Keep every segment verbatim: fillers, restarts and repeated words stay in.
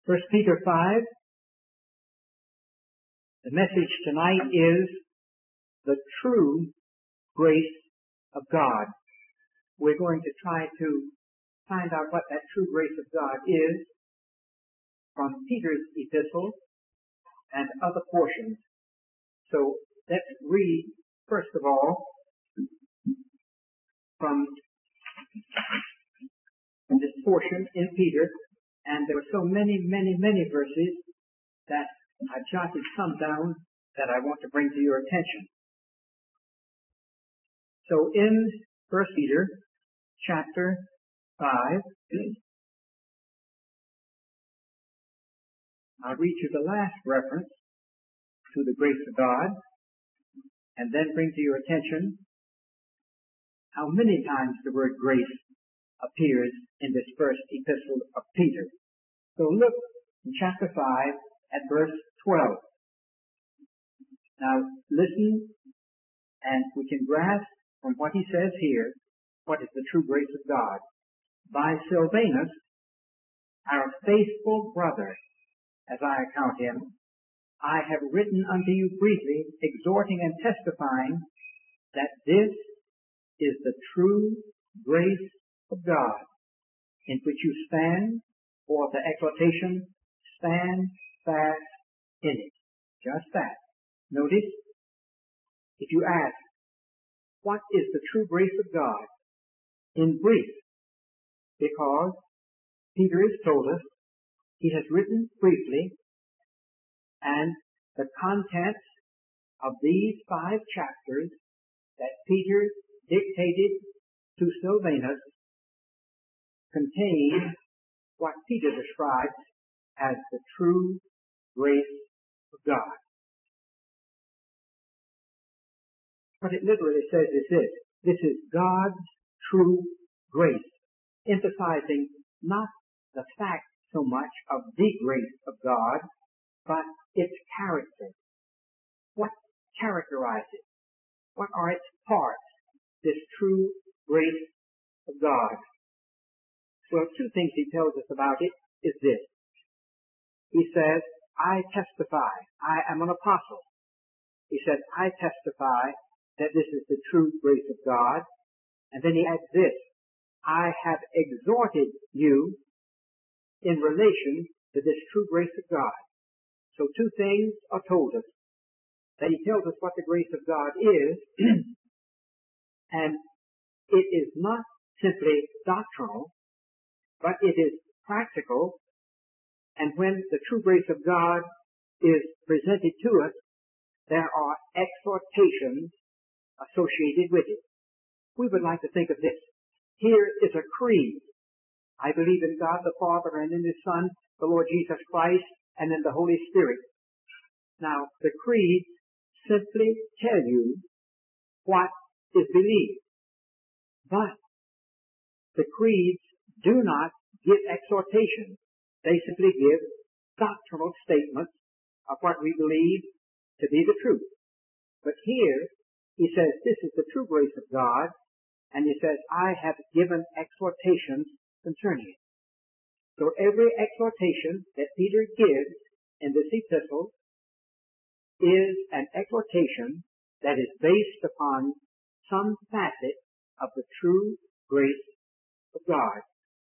First Peter five. The message tonight is the true grace of God. We're going to try to find out what that true grace of God is from Peter's epistle and other portions. So let's read, first of all, from this portion in Peter. And there were so many, many, many verses that I jotted some down that I want to bring to your attention. So in First Peter chapter five, I'll read you the last reference to the grace of God, and then bring to your attention how many times the word grace appears in this first epistle of Peter. So look in chapter five at verse twelve. Now listen, and we can grasp from what he says here what is the true grace of God. By Silvanus, our faithful brother, as I account him, I have written unto you briefly, exhorting and testifying that this is the true grace of God, in which you stand for the exhortation, stand fast in it. Just that. Notice, if you ask, what is the true grace of God? In brief, because Peter has told us, he has written briefly, and the contents of these five chapters that Peter dictated to Silvanus contain what Peter describes as the true grace of God. What it literally says is this: this is God's true grace, emphasizing not the fact so much of the grace of God, but its character. What characterizes it? What are its parts? This true grace of God. Well, two things he tells us about it is this. He says, I testify. I am an apostle. He says, I testify that this is the true grace of God. And then he adds this, I have exhorted you in relation to this true grace of God. So two things are told us. That he tells us what the grace of God is, and it is not simply doctrinal, but it is practical. And when the true grace of God is presented to us, there are exhortations associated with it. We would like to think of this. Here is a creed. I believe in God the Father and in His Son, the Lord Jesus Christ, and in the Holy Spirit. Now, the creeds simply tell you what is believed. But the creeds do not give exhortation. They simply give doctrinal statements of what we believe to be the truth. But here, he says, this is the true grace of God, and he says, I have given exhortations concerning it. So every exhortation that Peter gives in this epistle is an exhortation that is based upon some facet of the true grace of God.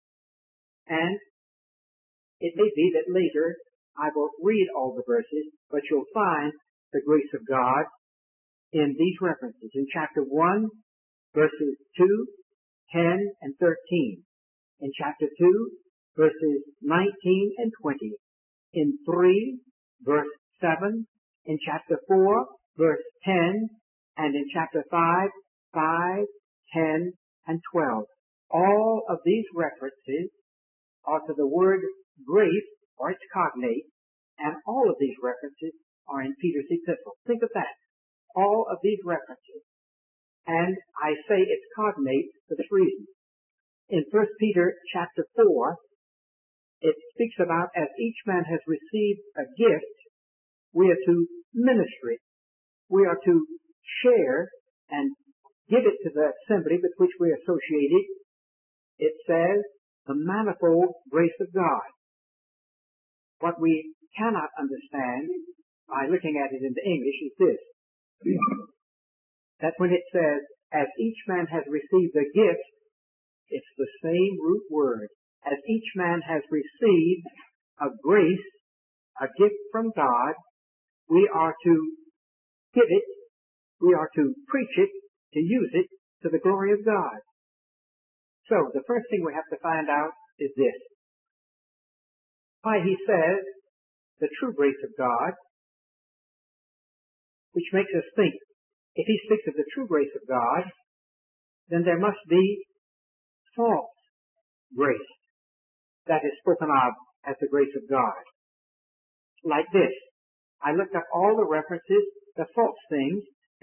And it may be that later I will read all the verses, but you'll find the grace of God in these references. In chapter one, verses two, ten, and thirteen. In chapter two, verses nineteen and twenty. In three, verse seven. In chapter four, verse ten. And in chapter five, five, ten, and twelve. All of these references are to the word grace, or its cognate, and all of these references are in Peter's epistle. Think of that. All of these references. And I say it's cognate for this reason. In First Peter chapter four, it speaks about as each man has received a gift, we are to minister it. We are to share and give it to the assembly with which we are associated. It says, the manifold grace of God. what we cannot understand by looking at it in the English is this, that when it says, as each man has received a gift, it's the same root word. As each man has received a grace, a gift from God, we are to give it, we are to preach it, to use it to the glory of God. So, the first thing we have to find out is this. Why he says the true grace of God, which makes us think, if he speaks of the true grace of God, then there must be false grace that is spoken of as the grace of God. Like this. I looked up all the references, the false things,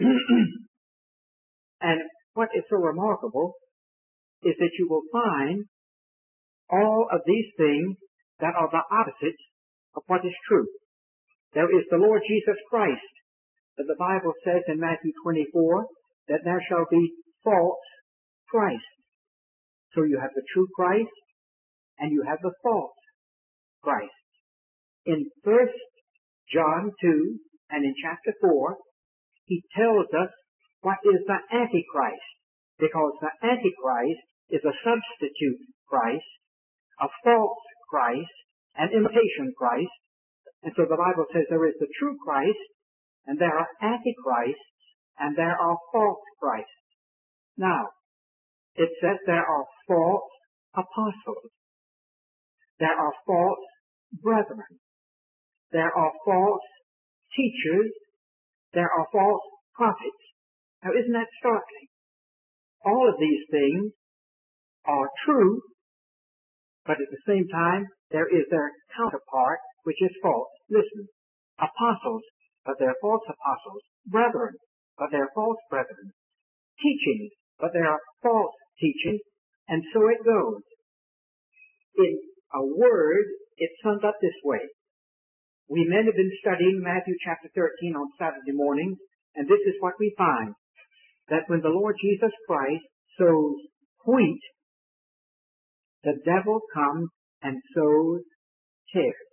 and what is so remarkable is that you will find all of these things that are the opposites of what is true. There is the Lord Jesus Christ, that the Bible says in Matthew twenty-four that there shall be false Christ. So you have the true Christ and you have the false Christ. In First John two and in chapter four, he tells us what is the Antichrist, because the Antichrist is a substitute Christ, a false Christ, an imitation Christ. And so the Bible says there is the true Christ, and there are Antichrists, and there are false Christs. Now, it says there are false apostles. There are false brethren. There are false teachers. There are false prophets. Now, isn't that startling? All of these things are true, but at the same time, there is their counterpart, which is false. Listen, apostles, but they're false apostles. Brethren, but they're false brethren. Teachings, but they are false teachings. And so it goes. In a word, it's summed up this way. We men have been studying Matthew chapter thirteen on Saturday mornings, and this is what we find. That when the Lord Jesus Christ sows wheat, the devil comes and sows tares.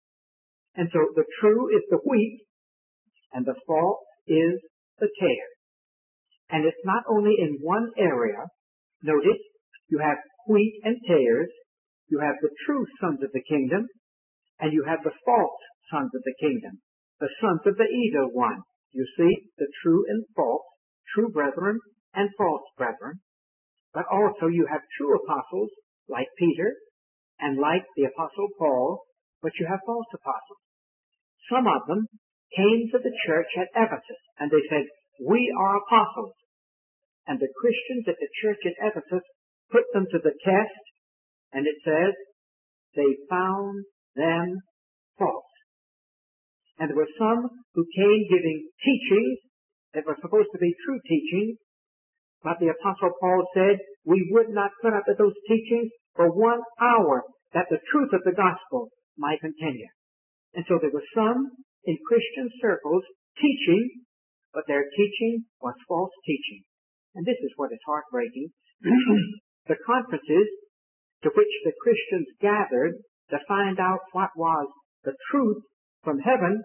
And so the true is the wheat, and the false is the tare. And it's not only in one area. Notice, you have wheat and tares, you have the true sons of the kingdom, and you have the false sons of the kingdom, the sons of the evil one. You see, the true and false, true brethren and false brethren. But also you have true apostles, like Peter, and like the apostle Paul, but you have false apostles. Some of them came to the church at Ephesus, and they said, we are apostles. And the Christians at the church at Ephesus put them to the test, and it says, they found them false. And there were some who came giving teachings that were supposed to be true teachings, but the apostle Paul said, we would not put up with those teachings for one hour, that the truth of the gospel might continue. And so there were some in Christian circles teaching, but their teaching was false teaching. And this is what is heartbreaking. The conferences to which the Christians gathered to find out what was the truth from heaven,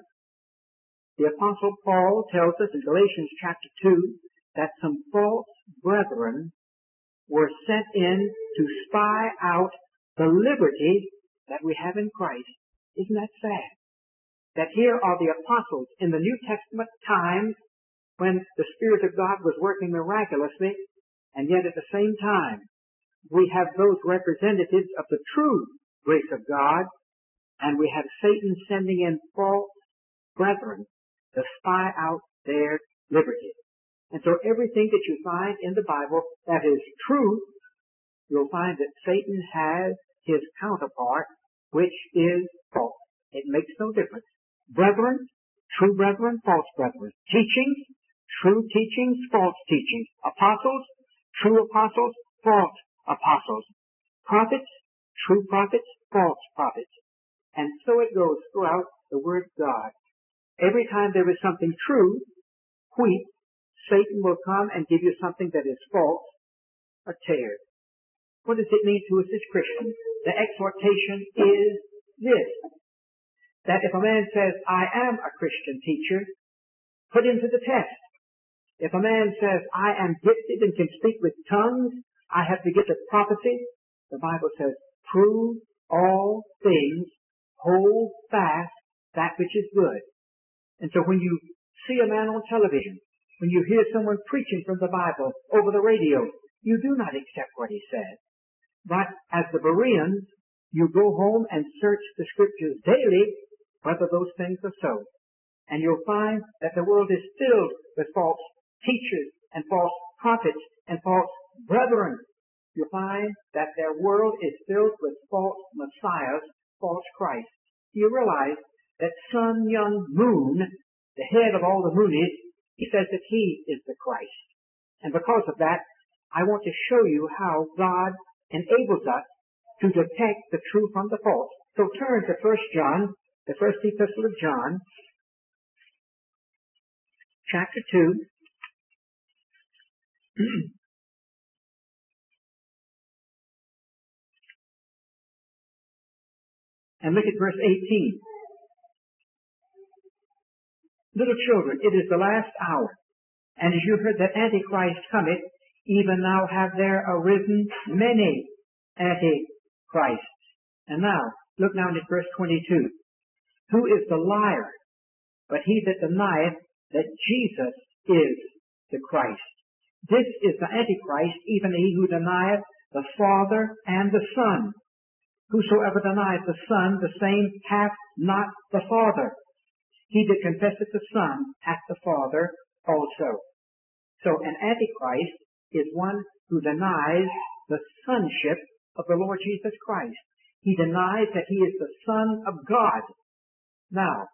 the apostle Paul tells us in Galatians chapter two that some false brethren were sent in to spy out the liberty that we have in Christ. Isn't that sad? That here are the apostles in the New Testament times when the Spirit of God was working miraculously, and yet at the same time we have those representatives of the true grace of God, and we have Satan sending in false brethren to spy out their liberty. And so everything that you find in the Bible that is true, you'll find that Satan has his counterpart, which is false. It makes no difference. Brethren, true brethren, false brethren. Teachings, true teachings, false teachings. Apostles, true apostles, false apostles. Prophets, true prophets, false prophets. And so it goes throughout the Word of God. Every time there is something true, wheat, Satan will come and give you something that is false, a tare. What does it mean to us as Christians? The exhortation is this. that if a man says, I am a Christian teacher, put him to the test. If a man says, I am gifted and can speak with tongues, I have the gift of prophecy, the Bible says, prove all things, hold fast that which is good. And so when you see a man on television, when you hear someone preaching from the Bible over the radio, you do not accept what he says. But as the Bereans, you go home and search the scriptures daily whether those things are so. And you'll find that the world is filled with false teachers and false prophets and false brethren. You'll find that their world is filled with false messiahs, false Christ. You realize that Sun Myung Moon, the head of all the moonies, he says that he is the Christ. And because of that, I want to show you how God enables us to detect the true from the false. So turn to First John, the first epistle of John, chapter two. And look at verse eighteen. Little children, it is the last hour. And as you heard that Antichrist cometh, even now have there arisen many Antichrists. And now, look now at verse twenty-two. Who is the liar, but he that denieth that Jesus is the Christ? This is the Antichrist, even he who denieth the Father and the Son. Whosoever denieth the Son, the same hath not the Father. He that confesseth the Son hath the Father also. So an Antichrist is one who denies the sonship of the Lord Jesus Christ. He denies that he is the Son of God. Now,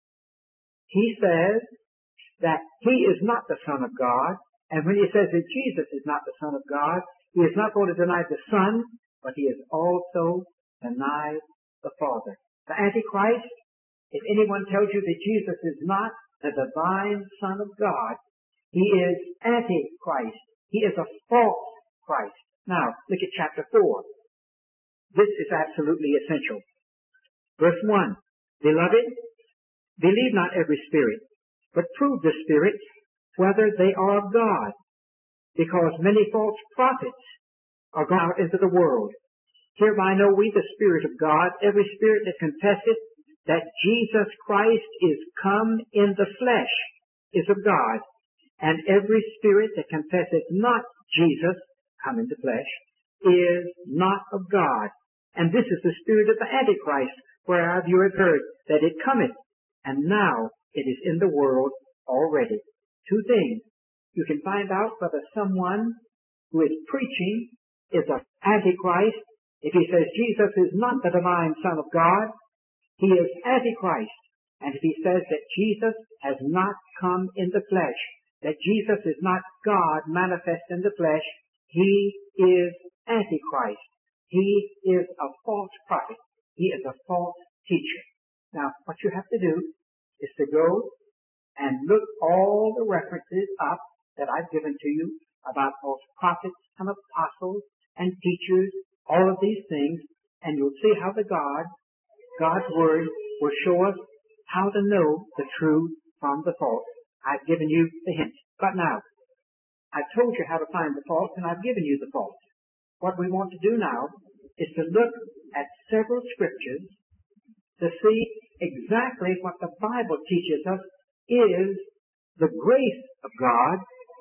he says that he is not the Son of God, and when he says that Jesus is not the Son of God, he is not going to deny the Son, but he is also denied the Father. The Antichrist, if anyone tells you that Jesus is not the divine Son of God, he is Antichrist. He is a false Christ. Now, look at chapter four. This is absolutely essential. Verse one. Beloved, believe not every spirit, but prove the spirits whether they are of God, because many false prophets are gone out into the world. Hereby know we the Spirit of God, every spirit that confesseth that Jesus Christ is come in the flesh is of God, and every spirit that confesseth not Jesus come in the flesh is not of God. And this is the spirit of the Antichrist, whereof you have heard that it cometh, and now it is in the world already. Two things. You can find out whether someone who is preaching is an Antichrist. If he says Jesus is not the divine Son of God, he is Antichrist. And if he says that Jesus has not come in the flesh, that Jesus is not God manifest in the flesh, he is Antichrist. He is a false prophet. He is a false teacher. Now, what you have to do is to go and look all the references up that I've given to you about false prophets and apostles and teachers, all of these things, and you'll see how the God, God's Word will show us how to know the true from the false. I've given you the hints. But now, I've told you how to find the false, and I've given you the false. What we want to do now is to look at several scriptures to see exactly what the Bible teaches us is the grace of God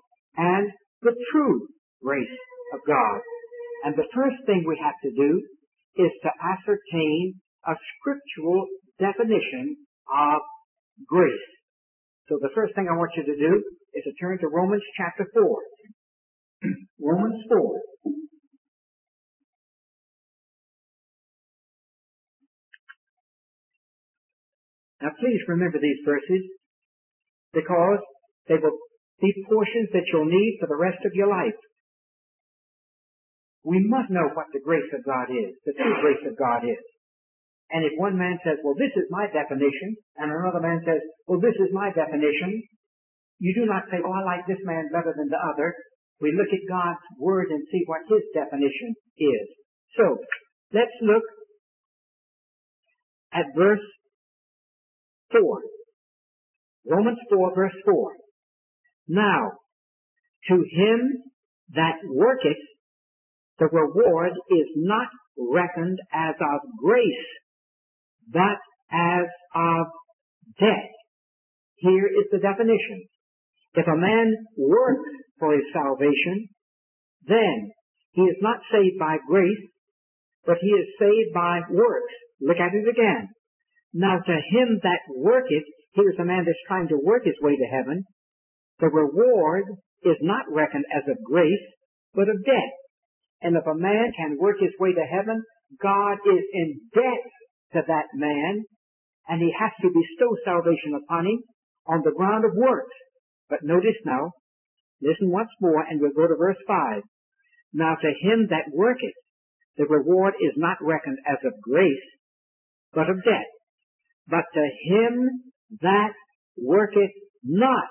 and the true grace of God. And the first thing we have to do is to ascertain a scriptural definition of grace. So the first thing I want you to do is to turn to Romans chapter four. Romans four. Now please remember these verses, because they will be portions that you'll need for the rest of your life. We must know what the grace of God is, the true grace of God is. And if one man says, well, this is my definition, and another man says, well, this is my definition, you do not say, well, I like this man better than the other. We look at God's Word and see what His definition is. So, let's look at verse four. Romans four, verse four. Now, to him that worketh, the reward is not reckoned as of grace, but as of debt. Here is the definition. If a man works for his salvation, then he is not saved by grace, but he is saved by works. Look at it again. Now to him that worketh, here's a man that's trying to work his way to heaven, the reward is not reckoned as of grace, but of debt. And if a man can work his way to heaven, God is in debt to that man, and he has to bestow salvation upon him on the ground of works. But notice now, listen once more, and we'll go to verse five. Now to him that worketh, the reward is not reckoned as of grace, but of debt. But to him that worketh not,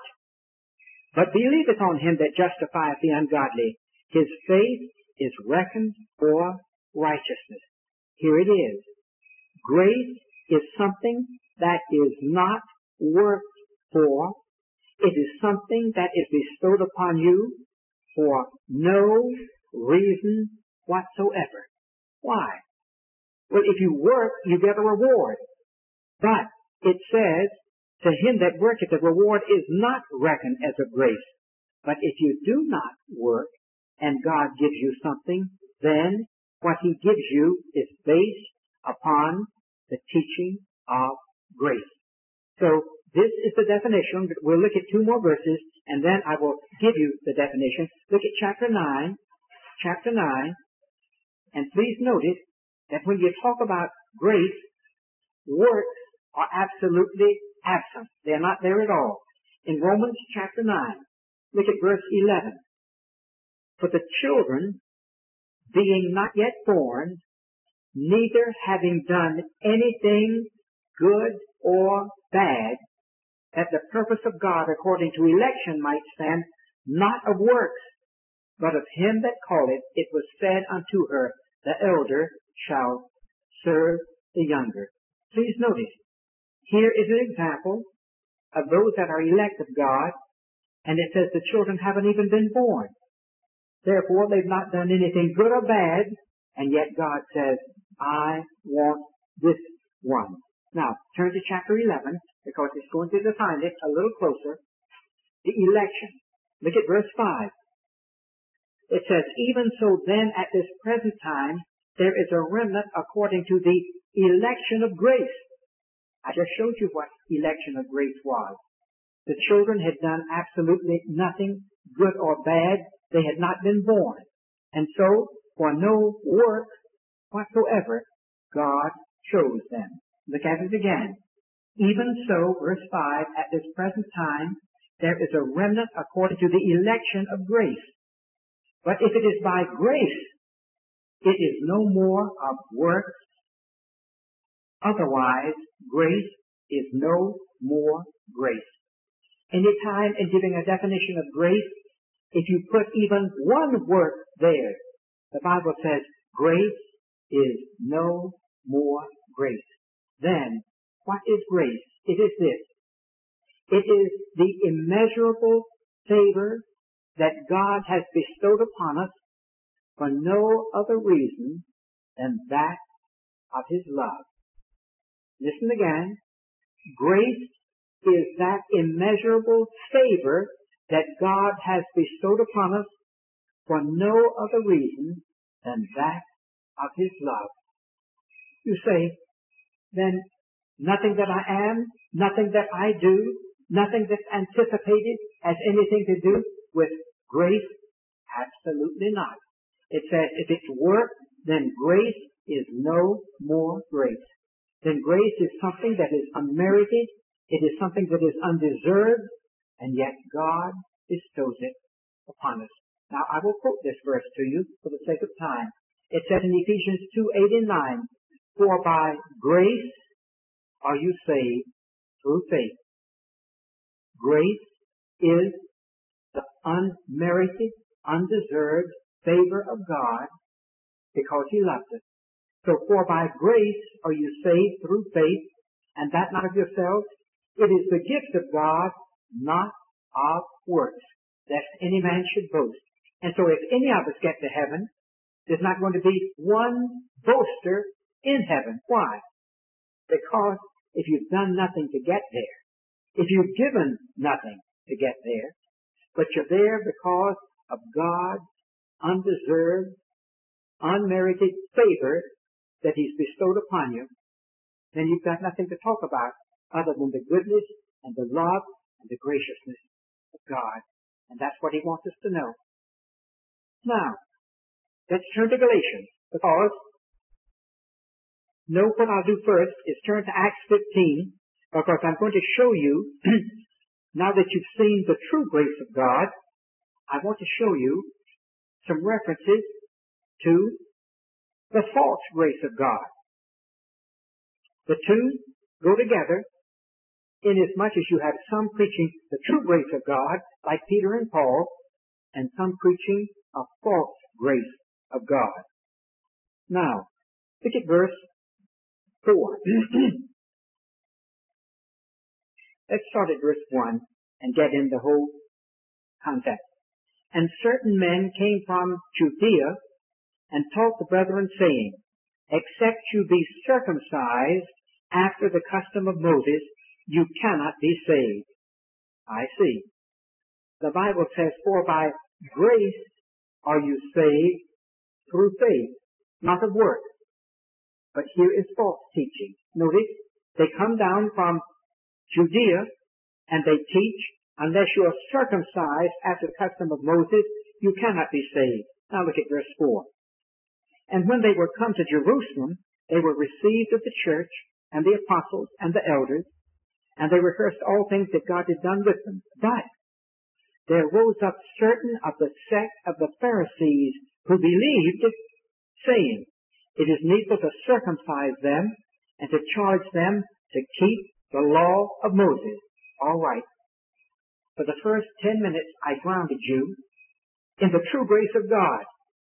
but believeth on him that justifieth the ungodly, his faith is reckoned for righteousness. Here it is. Grace is something that is not worked for. It is something that is bestowed upon you for no reason whatsoever. Why? Well, if you work, you get a reward. But it says, to him that worketh, the reward is not reckoned as of grace. But if you do not work, and God gives you something, then what he gives you is based upon the teaching of grace. So this is the definition. We'll look at two more verses, and then I will give you the definition. Look at chapter nine, chapter nine, and please notice that when you talk about grace, works are absolutely absent. They're not there at all. In Romans chapter nine, look at verse eleven. For the children, being not yet born, neither having done anything good or bad, that the purpose of God according to election might stand, not of works, but of him that calleth, it was said unto her, the elder shall serve the younger. Please notice, here is an example of those that are elect of God, and it says the children haven't even been born. Therefore, they've not done anything good or bad, and yet God says, I want this one. Now, turn to chapter eleven, because it's going to define it a little closer. The election. Look at verse five. It says, even so then at this present time, there is a remnant according to the election of grace. I just showed you what election of grace was. The children had done absolutely nothing good or bad. They had not been born. And so, for no work whatsoever, God chose them. Look at it again. Even so, verse five, at this present time, there is a remnant according to the election of grace. But if it is by grace, it is no more of works. Otherwise, grace is no more grace. Any time in giving a definition of grace, if you put even one work there, the Bible says grace is no more grace. Then, what is grace? It is this. It is the immeasurable favor that God has bestowed upon us for no other reason than that of his love. Listen again. Grace is that immeasurable favor that God has bestowed upon us for no other reason than that of his love. You say, then nothing that I am, nothing that I do, nothing that's anticipated has anything to do with grace? Absolutely not. It says if it's work, then grace is no more grace. Then grace is something that is unmerited. It is something that is undeserved, and yet God bestows it upon us. Now, I will quote this verse to you for the sake of time. It says in Ephesians two, eight and nine, for by grace are you saved through faith. Grace is the unmerited, undeserved favor of God because he loved us. So, for by grace are you saved through faith, and that not of yourselves. It is the gift of God, not of works, lest any man should boast. And so if any of us get to heaven, there's not going to be one boaster in heaven. Why? Because if you've done nothing to get there, if you've given nothing to get there, but you're there because of God's undeserved, unmerited favor that He's bestowed upon you, then you've got nothing to talk about other than the goodness and the love and the graciousness of God. And that's what He wants us to know. Now, let's turn to Galatians, because no, what I'll do first is turn to Acts fifteen, because I'm going to show you, now that you've seen the true grace of God, I want to show you some references to the false grace of God. The two go together inasmuch as you have some preaching the true grace of God, like Peter and Paul, and some preaching a false grace of God. Now, look at verse four. Let's start at verse one and get in the whole context. And certain men came from Judea and taught the brethren, saying, except you be circumcised after the custom of Moses, you cannot be saved. I see. The Bible says, for by grace are you saved through faith, not of works. But here is false teaching. Notice, they come down from Judea and they teach, unless you are circumcised after the custom of Moses, you cannot be saved. Now look at verse four. And when they were come to Jerusalem, they were received of the church and the apostles and the elders, and they rehearsed all things that God had done with them. But there rose up certain of the sect of the Pharisees who believed, saying, it is needful to circumcise them and to charge them to keep the law of Moses. All right. For the first ten minutes, I grounded you in the true grace of God.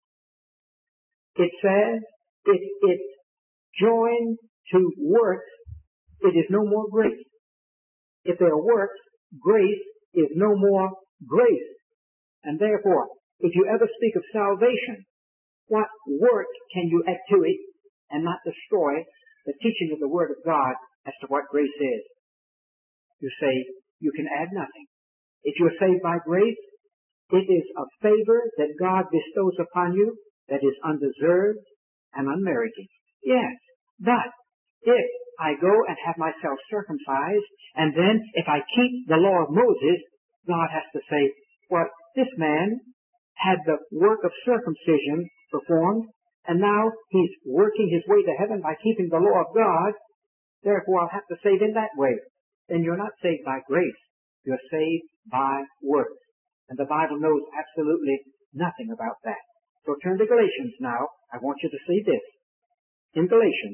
It says, if it's joined to works, it is no more grace. If there are works, grace is no more grace. And therefore, if you ever speak of salvation, what work can you add to it and not destroy the teaching of the Word of God as to what grace is? You say, you can add nothing. If you're saved by grace, it is a favor that God bestows upon you that is undeserved and unmerited. Yes, but if I go and have myself circumcised, and then if I keep the law of Moses, God has to say, well, this man had the work of circumcision performed, and now he's working his way to heaven by keeping the law of God, therefore I'll have to save in that way. Then you're not saved by grace. You're saved by works. And the Bible knows absolutely nothing about that. So turn to Galatians now. I want you to see this. In Galatians,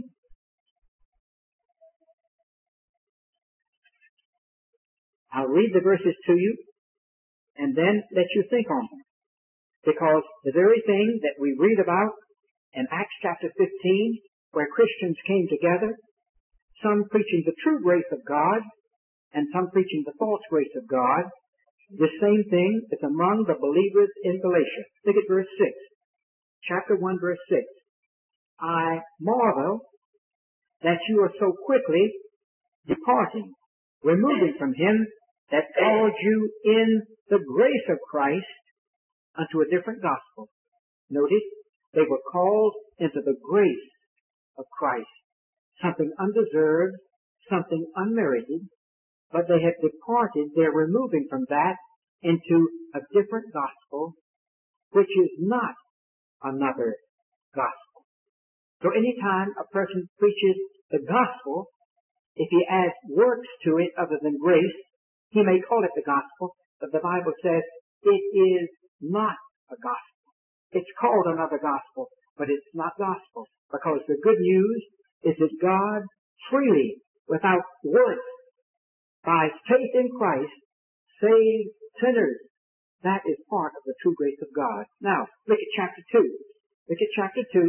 I'll read the verses to you and then let you think on them. Because the very thing that we read about in Acts chapter fifteen, where Christians came together, some preaching the true grace of God and some preaching the false grace of God, the same thing is among the believers in Galatia. Look at verse six. Chapter one, verse six. I marvel that you are so quickly departing, removing from him that called you in the grace of Christ unto a different gospel. Notice, they were called into the grace of Christ. Something undeserved, something unmerited, but they had departed, they're removing from that into a different gospel, which is not another gospel. So anytime a person preaches the gospel, if he adds works to it other than grace, he may call it the gospel, but the Bible says it is not a gospel. It's called another gospel, but it's not gospel, because the good news is that God freely, without works, by faith in Christ, saves sinners. That is part of the true grace of God. Now, look at chapter two. Look at chapter two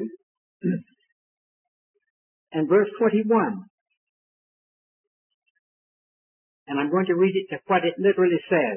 and verse twenty-one. And I'm going to read it to what it literally says.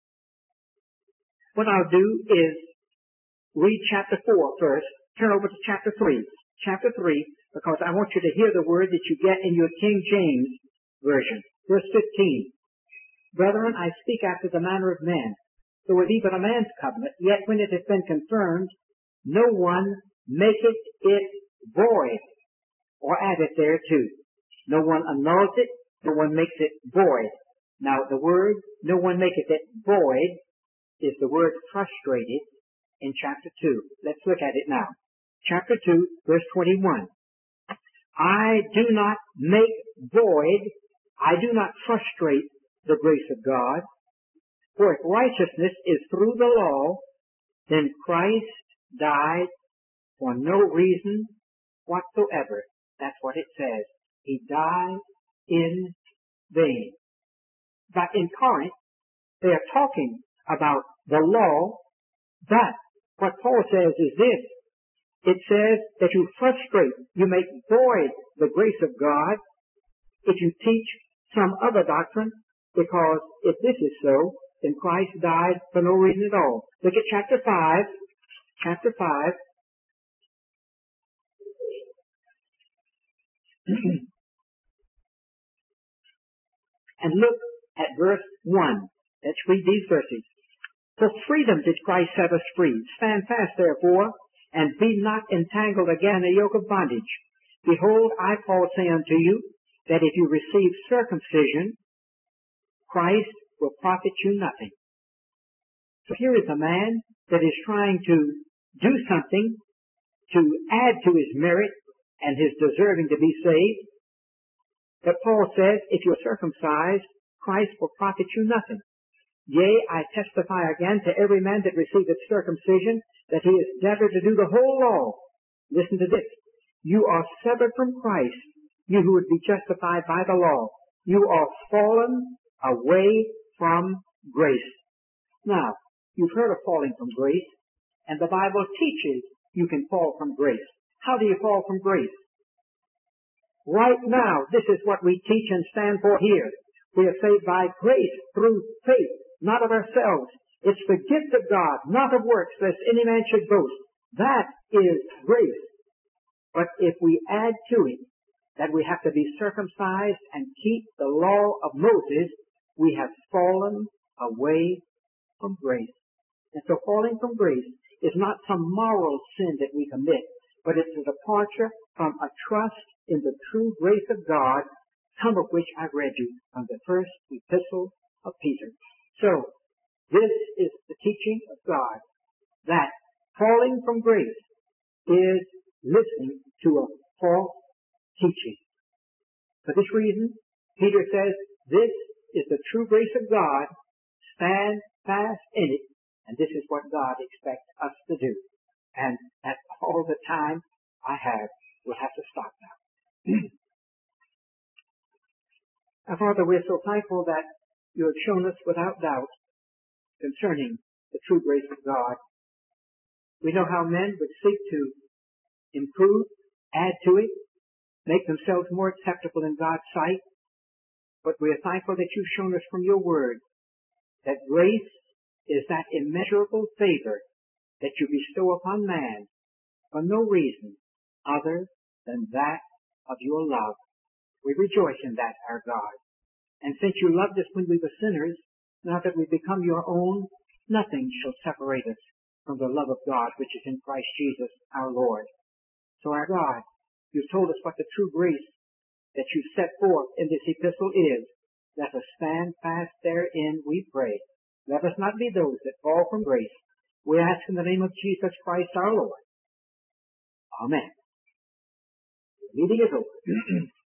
What I'll do is read chapter four first. Turn over to chapter three. Chapter three, because I want you to hear the word that you get in your King James Version. Verse fifteen. Brethren, I speak after the manner of men. So it be but a man's covenant, yet when it has been confirmed, no one maketh it void, or addeth thereto. No one annuls it, no one makes it void. Now the word, no one maketh it void, is the word frustrated in chapter two. Let's look at it now. Chapter two, verse twenty-one. I do not make void, I do not frustrate the grace of God. For if righteousness is through the law, then Christ died for no reason whatsoever. That's what it says. He died in vain. But in Corinth, they are talking about the law, but what Paul says is this. It says that you frustrate, you make void the grace of God if you teach some other doctrine, because if this is so, then Christ died for no reason at all. Look at chapter five. Chapter five. And look at verse one. Let's read these verses. For freedom did Christ set us free. Stand fast, therefore, and be not entangled again in a yoke of bondage. Behold, I, Paul, say unto you, that if you receive circumcision, Christ will profit you nothing. So here is a man that is trying to do something to add to his merit and his deserving to be saved. But Paul says, if you're circumcised, Christ will profit you nothing. Yea, I testify again to every man that receiveth circumcision, that he is debtor to do the whole law. Listen to this. You are severed from Christ, you who would be justified by the law. You are fallen away from grace. Now, you've heard of falling from grace, and the Bible teaches you can fall from grace. How do you fall from grace? Right now, this is what we teach and stand for here. We are saved by grace through faith, not of ourselves. It's the gift of God, not of works, lest any man should boast. That is grace. But if we add to it that we have to be circumcised and keep the law of Moses, we have fallen away from grace. And so falling from grace is not some moral sin that we commit, but it's a departure from a trust in the true grace of God, some of which I've read you from the first epistle of Peter. So, this is the teaching of God, that falling from grace is listening to a false teaching. For this reason, Peter says, this is the true grace of God, stand fast in it, and this is what God expects us to do. And that's all the time I have. We'll have to stop now. Now, Father, we're so thankful that you have shown us without doubt concerning the true grace of God. We know how men would seek to improve, add to it, make themselves more acceptable in God's sight. But we are thankful that you've shown us from your word that grace is that immeasurable favor that you bestow upon man for no reason other than that of your love. We rejoice in that, our God. And since you loved us when we were sinners, now that we've become your own, nothing shall separate us from the love of God which is in Christ Jesus our Lord. So our God, you've told us what the true grace that you've set forth in this epistle is. Let us stand fast therein, we pray. Let us not be those that fall from grace. We ask in the name of Jesus Christ our Lord. Amen. The meeting is over.